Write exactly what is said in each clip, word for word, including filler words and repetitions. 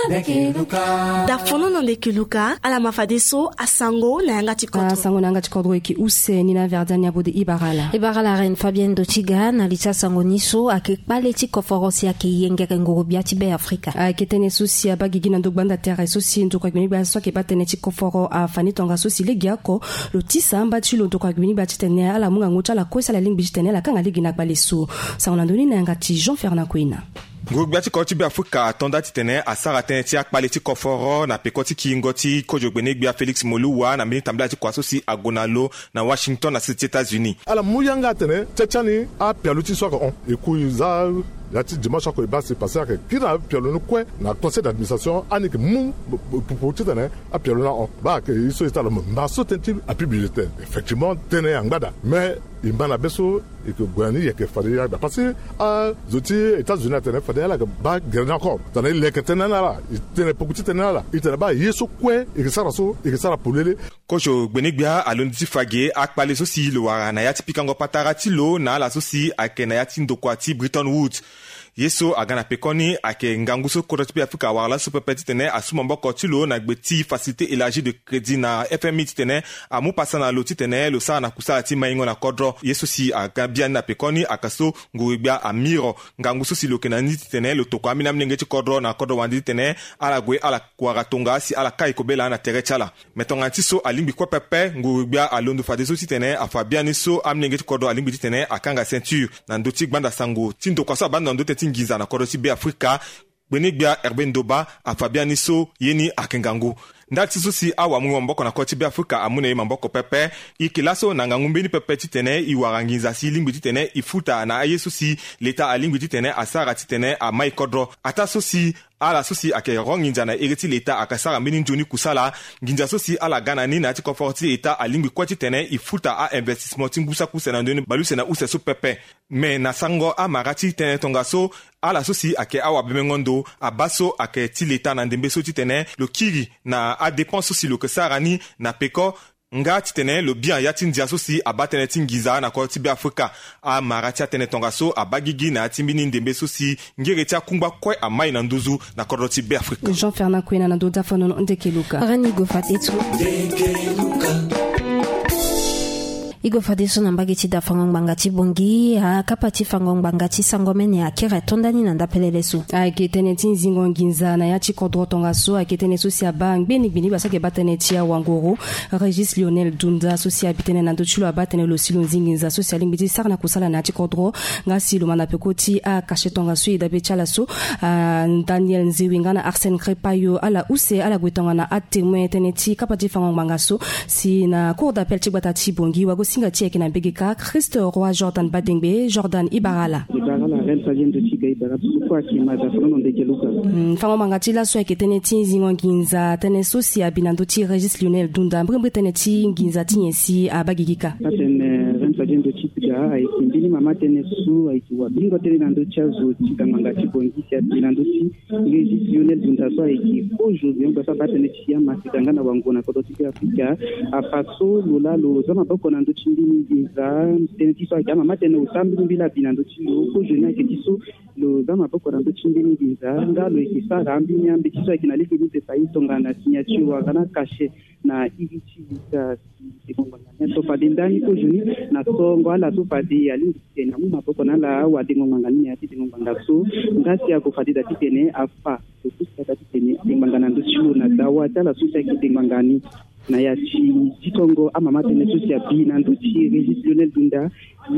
ndeke luka da fono no ndeke luka ala mafadeso asango na yanga tikodro asango na yanga tikodro eki use ni na verdania bode ibarala ibarala ren Fabien Dochiga na litsa sango niso ake paleti koforosi ake yengere ngorobia tibe Afrika aketene susi abagigi na ndogbanda terre susi ndokwa gbini ba so ke batene tikoforo afani tonga susi legiako lotisa mbati lo ndokwa gbini ba titene ala munga ngota la kosa la lingi bitene la kanga ligi na baleso sango na ndoni na yanga ti Jean Fernand Kwina Ngurbiati koti bi Afrika tonda titene asara teneti akpaleti koforo na pekoti kingoti kojo gbenegbi Felix Moluwa na mini tamblati kwa sosi agonalo na Washington na États-Unis. Ala muyanga tene tchani a pialuti soka on ekuiza yati dimanche ko ba se passer que kira pialonu kwe na conseil d'administration ani que mum pour tene a pialona on ba que iso est la ma so tenti a publicité effectivement tene angbada mais imbana beso et que Guani y a que faria parce que à zoti États-Unis tene faria la ba grena encore tene le que tene là tene beaucoup tene là il tene ba yeso kwe et que ça raso et que ça la polele kojo gbenegbia alondi fage akpale sosi lo wara na yati pikango patarati lo na la sosi akena yati ndokwati Bretton Woods yeso agana pekoni ake nganguso kodotipi Afrika wala super petit tene asuma mboko tilo na gbeti facilité élargie de crédit na F M I tene amu pasa na loti tene lo sa na kusa ati maingo na kodro yeso si agabia na pekoni akaso nguribia amiro nganguso si lo kenani tene lo tokwa mina mnenge ti kodro na kodro wandi tene ala gwe ala kwaratonga si ala kai kobela na terechala metonga tiso alimbi kwa pepe nguribia alondo fadeso si tene afabiani so amnenge ti kodro alimbi tene akanga ceinture na ndoti gbanda sango tindo kwa so banda ndoti Giza na korosi be Afrika Benegbia Herben Doba a Fabiani So yeni akengangu ndati susi awa mungu mboko na koti be Afrika amune mboko pepe ikilaso na ngangumbeni pepe titene iwarangiza si limbi titene ifuta na aye susi leta alimbi titene asara titene a maikodro ata susi ala susi ake ronginja na eriti leta akasara mbini njoni kusala nginja susi ala gana ni na ati konforti eta alimbi kwa titene ifuta a investissement timbusa kusena ndoni baluse na use su pepe me na sango a marati tene tongaso ala susi ake awa bemengondo abaso ake tileta na ndembeso titene lo kiri na a dépense aussi le que sarani na peko nga titene lo bien yati ndia sosi abatene tingiza na ko tibe Afrika a marati tene tongaso abagigi na timbini ndembe sosi ngeretia kumba kwe amai na nduzu na ko tibe Afrika Jean Fernand Kwena na doda fono ndeke luka rani go fatetu ndeke luka Igo fadeso na mbageti da fangong bangati bongi ha kapati fangong bangati sangomene akira tondani na ndapelelesu a ketene tinzingo nginza na yachi kodro tonga so a ketene sosia bang beni bini basa ke batene tia wangoro Régis Lionel Dunda sosia bitene na ndochulo abatene lo silo nzinginza sosia limbiti sarna kusala na yachi kodro ngasi lo mana pekoti a kashe tonga so ida bechala so Daniel Nziwinga na Arsène Crépayo ala use ala gwetonga na atemwe teneti kapati fangong bangaso si na cour d'appel tibata bongi wago singa tieke na begeka Christ Roi Jordan Badengbe Jordan Ibarala Ibarala ren Fabien Dochiga Ibarala pourquoi qui m'a dafono ndeke luka fango mangati la so eketene tinzingo nginza tene sosi abinando ti Régis Lionel Dunda mbrimbe tene ti nginza tinyesi abagigika atene ren Fabien Dochiga ai kimbili mama tene su ai kiwa bingo tene nando chazo tika mangati bongi sia binando ti Régis Lionel Dunda so ai ki aujourd'hui on va pas tene ti ya masikanga na wangona ko ti Afrika afaso lola lo zama boko nando chimbini nginza tene ti so ai mama tene usambi mbila binando ti lo ko jeune ke ti so lo zama boko nando chimbini nginza ngalo ikisa rambi nyambi ti so ai kinali ke te pai tongana signature wa kana caché na iviti lita sikonga na to padindani ko jeune na songo ala to padi ali tena mu maboko na la wa dingo mangani ya ti dingo bangaso ngasi ya ko fadida titene afa to kusa titene ngangana ndo chiu na dawa tala susa ki ngangani na ya chi titongo ama matene sosia bina ndo chi Régis Lionel Dunda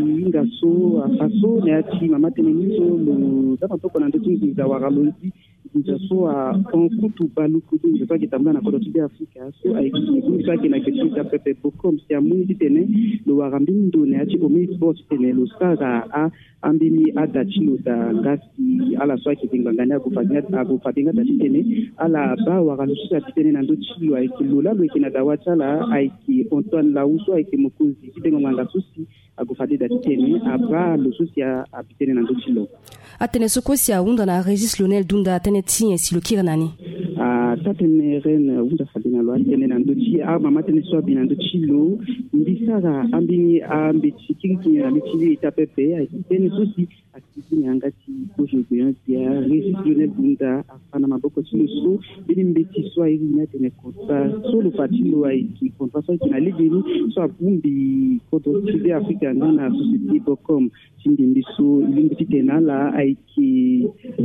ngaso afaso na ya chi mama tene miso lo dama toko na ndo chi za waralonzi ngaso a konkutu baluku ndo kwa kitamba na kodo tibe Afrika so ai kunisa kina ketita pepe bokom sia mungi tene lo warambi ndo na ya chi omi sports tene lo sara a ambini adachilo da ngasi ala swaki tinganganya kufanya akufadinga tene ala ba wakalusha tene na ndo chilo ai kilula lo kina dawachala aiki Antoine Lauso aiki mukuzi kitengo manga susi akufadida tene aba lo susi apitene na ndochilo atene sokosi a unda na Régis Lionel Dunda tene tinye si lo kiranani a tatene ren unda fadina lo atene na ndochi a mama tene so bina ndochi lo mbisara ambini ambeti kinki na mitili tapepe a tene sosi akiti ngati aujourd'hui ya résistionnel bunda afana maboko tsuso bini mbeti so iri na tene kota so lo fatilo ai ki kontra so ki na libini so abumbi koto tide Afrika na société bokom tindi ndiso limbiti tena la ai ki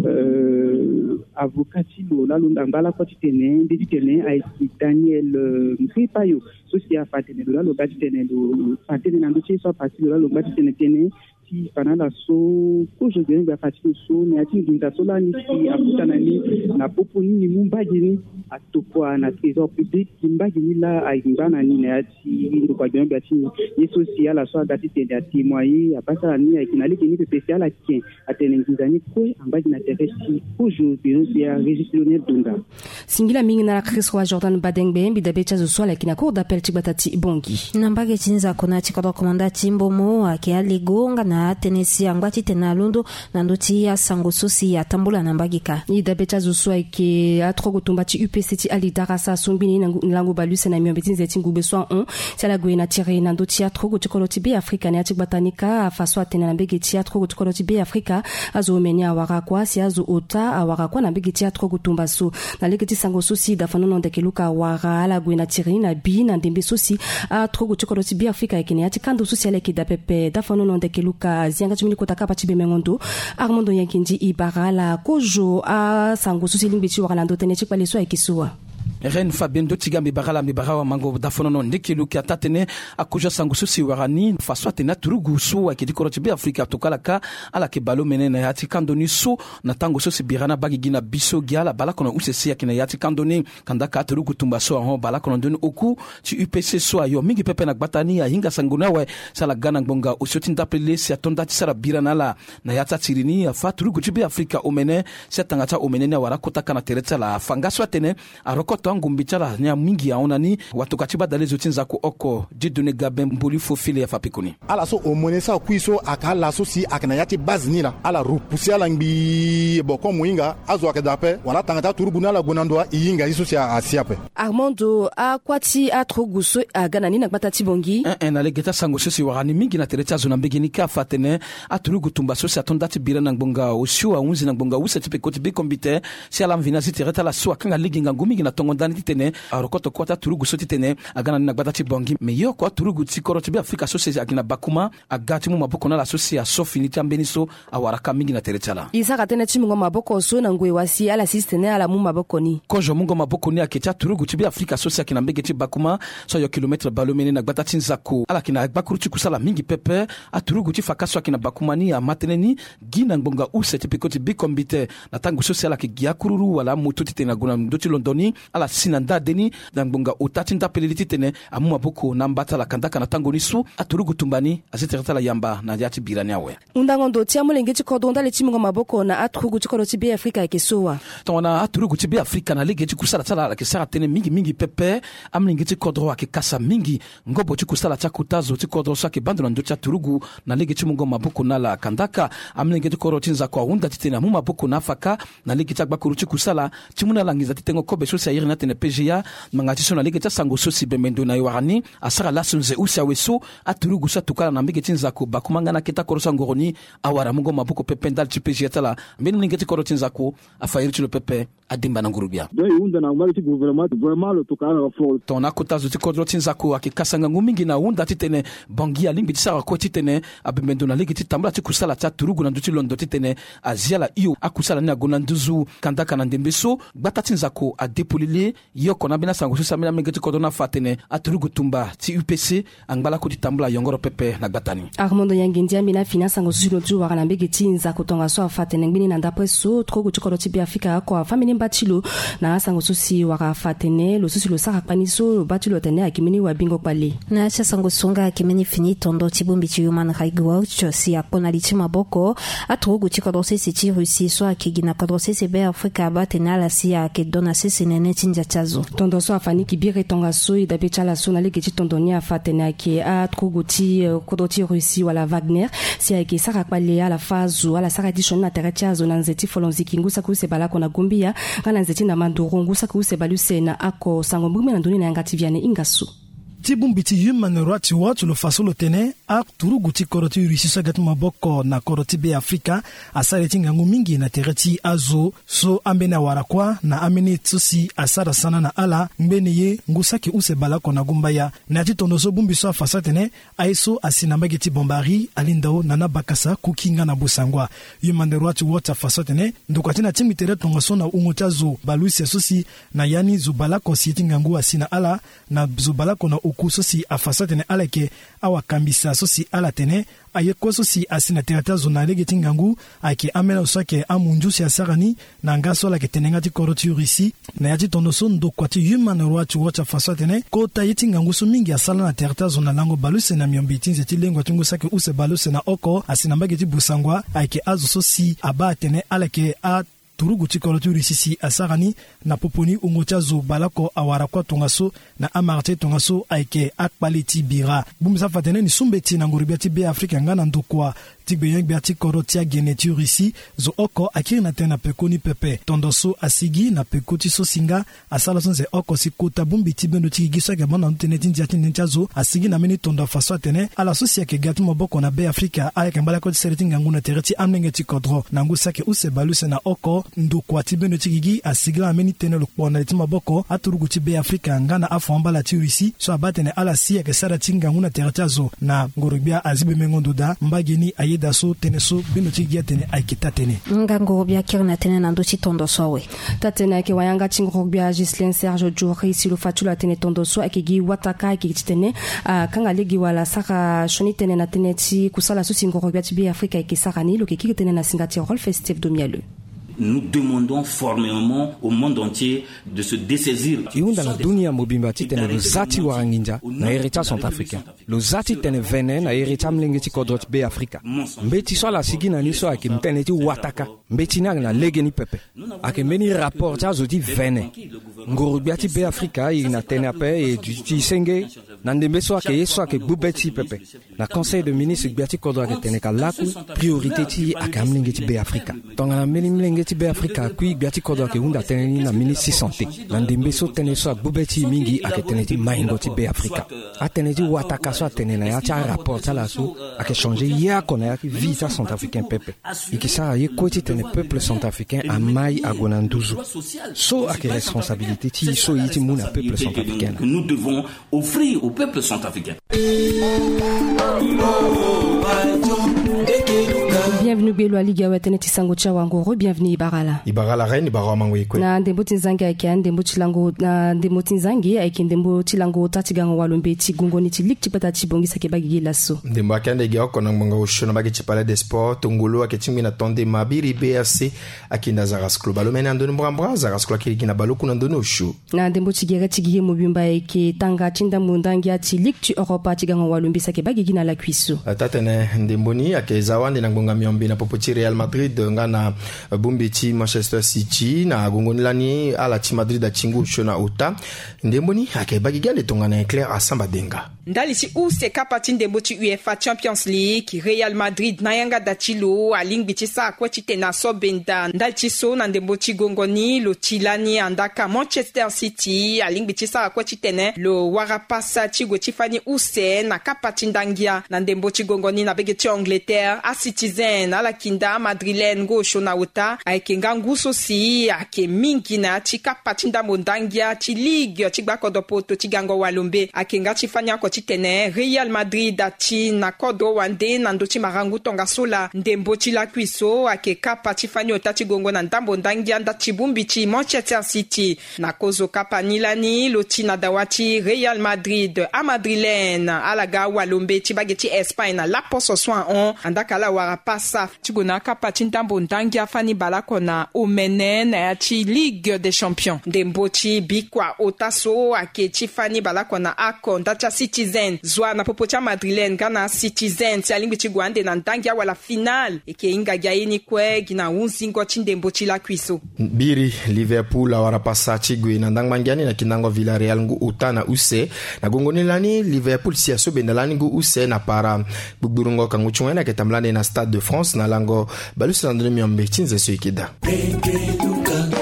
euh avocat tilo la lunda mbala ko tene ndi tene ai ki Daniel Mpripayo sosi a fatene la lo gati tene lo fatene na ndochi so patilo la lo gati tene tene ti fanala so aujourd'hui ba fatilo so ni ati ndinda so la ni si akutana ni na popo ni mumbaji ni atokwa na trésor public mbaji ni la aimbana ni na ati ndo kwa jambo ati ni social la so agati tende ati moyi apasa ni aikinali ni spécial ati atene ngizani ko ambaji na teresi aujourd'hui ya résistionnel Dunda singila mingi na Chris wa Jordan Badengbe bidabe chazo swala kina cour d'appel Chibatati Bongi nambage chinza kona chikodo komanda chimbomo akiali gonga na tenesi angwati tena lundo na ndoti ya sango sosi ya tambula nambagika idabe chazo swala ki atrogo tumbati U P C T ali darasa sumbini lango baluse na miombetin zeti ngube soin un sala gwena tire na ndoti ya trogo chikolo tibe Afrika na chibatanika faswa tena na mbege tia trogo chikolo tibe Afrika azo menya warakwa si azo ota awarakwa na mbege tia trogo tumbaso na legeti sango sosi da fanono ndeke luka wara ala gwena tire na bi na ndembe sosi a trogo chikolo tibe Afrika ekene ati kando sosi ala ki da pepe da fanono ndeke luka zianga chimini kota kapa tibe mengondo Armando Yankinji ibarala kojo a sango sosi lingbechi wakala ndotene chikpale so ekisuwa Ren Fabien Dotiga Mibagala Mibarawa Mango Dafono Ndekelu ki atatene akuja sangu susi warani faswa tena turugu su akidikoro tibe Afrika tokalaka ala ke balo menena yati kandoni su na tango susi birana bagi gina biso giala balakono usesi akina yati kandoni kandaka turugu tumba so ho balakono doni oku ti U P C so ayo mingi pepe na batani ya hinga sanguna we sala gana ngonga usoti ndapele si atonda ti sara birana la na yata tirini afa turugu tibe Afrika omene setangata omene na warakota kana tereta la fangaswa tene arokoto ngumbichara nya mingi yaonani watokachi badale zotinza ko oko didone gaben mboli fofile ya fapikoni ala so omonesa kuiso akala so si akana yati bazni la ala rupusia la ngbi boko muinga azo akadape wala tangata turubuna la gonandoa yinga iso si asiape Armando akwati atroguso aganani na batati bongi en en alegeta sango sosi warani mingi na tereta zona mbegini ka fatene aturugu tumba sosi atondati birana ngbonga osio aunzi na ngbonga usati pe koti be kombite si ala mvina tereta la so akanga liginga ngumi na tongo ndani titene arokoto kota turugu soti tene agana na batati bongi me yo ko turugu tikoro tibe Afrika sosi agina bakuma agati mu maboko na la sosi ya sofini tambeniso awaraka mingi na tereta la isaka tene chimungo maboko so na ngwe wasi ala sistene ala mu maboko ni kojo mungo maboko ni aketa turugu tibe Afrika sosi akina mbege ti bakuma so yo kilometre balomene na batati nzako ala kina bakuru kusala mingi pepe aturugu ti fakaso akina bakuma ni amateneni gina ngbonga use ti pekoti bikombite na tangu sosi ala ki giakururu wala moto ti tena gona ndoti londoni ala sinanda deni na ngbonga otati ndapeleliti tene amu maboko na mbata la kandaka na tango nisu aturugu tumbani azitereta la yamba na yati birani awe undango ndoti amulenge ti kodo ndale chimungo maboko na aturugu ti kodo ti be Afrika ekesowa tona aturugu ti be Afrika na lege ti kusala tsala la kesara tene mingi mingi pepe amulenge ti kodo wa kasa mingi ngobo ti kusala cha kutazo ti kodo sa ke bandona ndoti aturugu na lege ti mungo maboko na la kandaka amulenge ti kodo tinza kwa unda ti tene amu maboko na faka na lege ti bakuru ti kusala ti muna langiza ti tengo kobe so sa yirina tene P G A mangati so na lege ta sango sosi bemendo na yorani asara lasunze usia weso aturugu sa tukala na mbege tinza ko bakumanga na kita korosa ngoroni awara mungo maboko pepe ndal ti P G A tala mbeni ngeti koro tinza ko afayiri ti lo pepe adimba na ngurubia do unda na ngari ti gouvernement vraiment le tukala na fo tona kotazo ti kodro tinza ko akikasanga ngumingi na unda ti tene bangi ya limbi ti sara ko ti tene abemendo na lege ti tambla ti kusala ta turugu na nduti londo ti tene aziala iyo akusala ni agona nduzu kandaka na ndembeso gbata tinza ko adepolile yoko na bina sango susa mina mengeti kodona fatene aturugu tumba ti U P C angbala ko ti tambla yongoro pepe na gbatani Armando Yangindia mina finance sango susi lotu waka na mbegeti nza kotonga so fatene ngini na ndapre so trogo ti kodo ti be Afrika ko famini mbachilo na sango susi waka fatene lo susi lo saka paniso lo bachilo tene akimini wa bingo kwale na cha sango songa akimini fini tondo ti bombi ti human rights watch si akona li ti maboko aturugu ti kodo se ti Russie so akigina kodo se be Afrika batena la si akedona se nene tinja chazo tondo so afani ki bire tonga so ida be chala so na lege ti tondonia fatena ki a trogo ti kodo ti Russie wala Wagner si ake saka kwale ala fazu ala saka ti shona teretiazo na nzeti folonzi kingusa ku se bala kona gumbia ngana nzeti na mandoro ngusaka use baluse na ako sango mbumi na ndoni na yangati viane ingasu Tibumbiti Human Rights Watch lo faso lo tene a turu guti koroti urisiso gati maboko na koroti be Afrika asare tingangu mingi na tereti azo so ambena warakwa na amene tsusi asara sana na ala mbene ye ngusaki use balako na gumbaya na titondo so bumbiso afasa tene aiso asinambagi ti bombari alindao nana bakasa kukinga na busangwa Human Rights Watch afasa tene ndukatina timitere tongaso na ungotazo balusi asosi na yani zubalako si tingangu asina ala na zubalako na kuso si afasa tene alake awa kambisa so si ala tene aye koso si asina terata zonalege tingangu ake amena usake amunju si asarani na ngaso la ke tenengati koroti urisi na yati tonoso ndo kwati Human Rights Watch afasa tene kota yitingangu so mingi asala na terata zonalango baluse na miombiti zeti lengwa tungu sake use baluse na oko asina mbageti busangwa ake azo so si aba tene alake a turugu tikoroti urisisi asarani na poponi ungochazo balako awarakwa tongaso na amarte tongaso aike akpaleti bira bumsa fatene ni sumbeti na ngurubia be Afrika ngana ndukwa tigbeyen biati korotia geneti urisi zo oko akiri na tena pekoni pepe tondoso asigi na pekoti so singa asala sonze oko si kota bumbi tibendo tigisa ke mona nteneti ndiati nchazo asigi na meni tondo faso tene ala sosia ke gatu maboko na be Afrika ayeke mbala ko sereti ngangu na tereti amnengeti kodro nangu sake use baluse na oko ndukwa tibendo tigigi asigla meni tene lukpona leti maboko aturugu tibe Afrika ngana afo mbala ti urisi so abatene ala sia ke sara tingangu na tereti azo na ngorubia azibe mengondoda mbageni aye daso teneso binoti giatene aikita tene ngango bia kirna tene nando chitondo sowe tatene ke wayanga chingo bia Gislin Serge Djouri silo fatula tene tondo so akigi wataka akitene kanga legi wala saka shoni tene na tene ti kusala so singo bia ti bi Afrika ikisarani lo kiki tene na singati rol festif domialu. Nous demandons formellement au monde entier de se dessaisir. Iunda na dunia mobimba titene lo zati waranginja na herita centrafricain. Lo zati tene vene na herita mlengeti kodrot be Afrika. Mbeti so la sigina ni so ake mtene ti wataka. Mbeti na na legeni pepe. Ake meni rapport azo di vene. Ngorubiati be Afrika ina tene ape e ti senge na ndembe so ake yeso ake bubeti pepe. Na conseil de ministre biati kodro ake tene ka laku priorité ti ake mlengeti be Afrika. Tonga na meni mlengeti be Afrika kui biati kodo ke unda teneni na ministre santé nandembe so tene so bubeti mingi ake teneti maingo ti be Afrika ateneti wataka so tenena ya cha rapport ala so ake changer ya kona ya visa centrafricain pepe ikisa ye koti tene peuple centrafricain amai agonanduzu so ake responsabilité ti so yiti muna peuple centrafricain que nous devons offrir au peuple centrafricain. Bienvenue Belo Aliga watene tisango cha wangoro bienvenue Ibarala. Ibarala reine Ibarala mangwekwe. Na ndembo tinzangi ake ndembo tilango na ndembo tinzangi ake ndembo tilango tatigango walombe tigungoni tilik tipata tibongisa ke bagi lasso. Ndembo akande ge okona mbonga ushona bagi tipala de sport tongolo ake timina tonde mabiri B R C akinda zaras club alomene andoni mbamba zaras club kili kina baloku nandoni ushu. Na ndembo tigere tigige mobimba ake tanga tinda mundangi ati lik tu Europa tigango walombe sake bagi gina la cuisson. Tatene ndembo ni ake zawande na ngonga miombi na popoti Real Madrid ngana bumbiti Manchester City na gongonilani ala ti Madrid a chingu shona uta ndemboni akebagi gale tongana éclair a samba denga ndali si use kapati ndembo ti UEFA Champions League Real Madrid na yanga datilo alingbi ti sa kwa ti na so benda ndali ti so na ndembo ti gongoni lo tilani andaka Manchester City alingbi ti sa kwa ti tene lo warapasa ti go ti fani use na kapati ndangia na ndembo ti gongoni na bege ti Angleterre a Citizen ala kinda madrilène go shona uta ayeke ngangu so si ake mingi na ti kapati ndambo ndangia ti ligue ti gba kodo poto ti gango walombe ake nga ti fani ako ti tene Real Madrid ati na kodo wande na ndo ti marangu tonga sola ndembo ti la kuiso ake kapa ti fani ota ti gongo na ndambo ndangia nda ti bumbi ti Manchester City na kozo kapa nilani lo ti na dawa ti Real Madrid a madrilène ala ga walombe ti bage ti Espagne na la poso soin on andaka la wara pasa ti gona kapa ti ndambo ndangia fani balako na omene na ya ti Ligue des Champions ndembo ti bikwa ota so ake ti fani balako na ako nda ti Citizen zwa na popo ti madrilène gana Citizen ti alingbi ti gwande na ndangia wala final eke inga gia ini kue gina unzingo ti ndembo ti la kuiso biri Liverpool awara pasa ti gwe na ndang mangiani na kinango Villarreal ngu uta na use na gongoni lani Liverpool si aso benda lani ngu use na para bugburungo kangu chungena ke tamlane na Stade de France na lango balusi na ndoni miombe tinze so ikida.